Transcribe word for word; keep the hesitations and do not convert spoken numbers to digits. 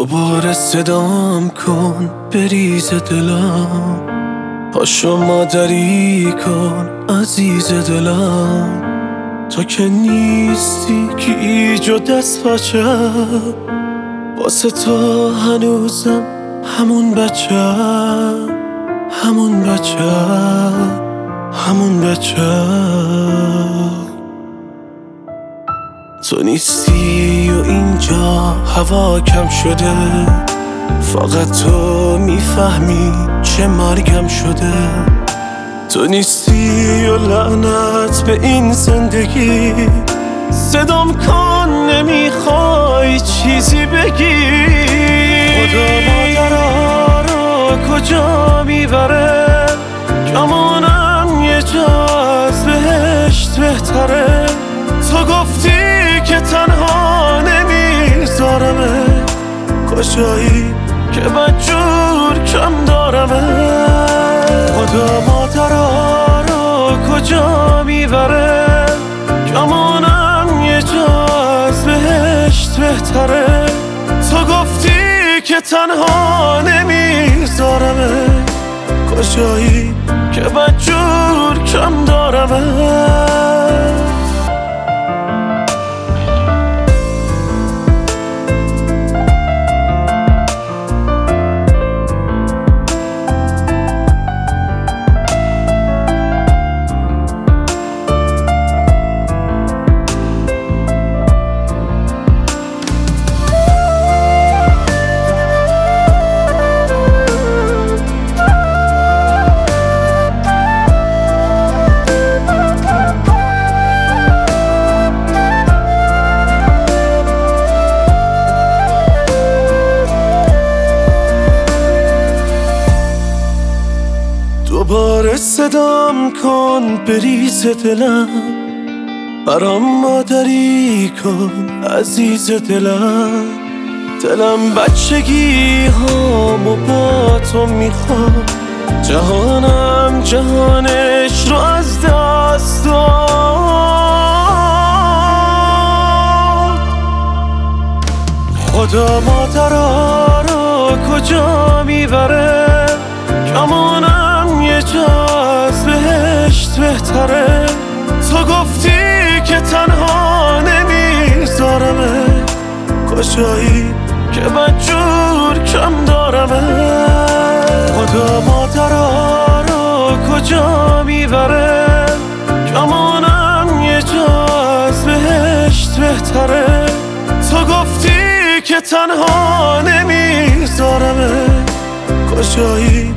دوباره صدام کن بریز دلم، پاشو مادری کن عزیز دلم. تو که نیستی گیج و دست پاچه، واسه تو هنوزم همون بچه، همون بچه، همون بچه. تو نیستی و اینجا هوا کم شده، فقط تو میفهمی چه مرگم شده. تو نیستی و لعنت به این زندگی، صدام کن نمیخوای چیزی بگی. خدا مادرها رو کجا میبره، گمانم یه جا از بهشت بهتره. تو گفتی که تنها نمیذارمه، کجایی که بدجور کم دارمه. خدا مادرها رو کجا میبره، گمانم یه جا از بهشت بهتره. تو گفتی که تنها نمیذارمه، کجایی که بدجور کم دارمه. دوباره صدام کن بریز دلم، برام مادری کن عزیز دلم. دلم بچگی هامو با تو میخواد، جهانم جهانش رو از دست داد. خدا مادرها رو کجا میبره، گمانم یه جا از بهشت بهتره. تو گفتی که تنها نمیذارمه، کجایی که بدجور کم دارمه. خدا مادرها رو کجا میبره، گمانم یه جا از بهشت بهتره. تو گفتی که تنها نمیذارمه، کجایی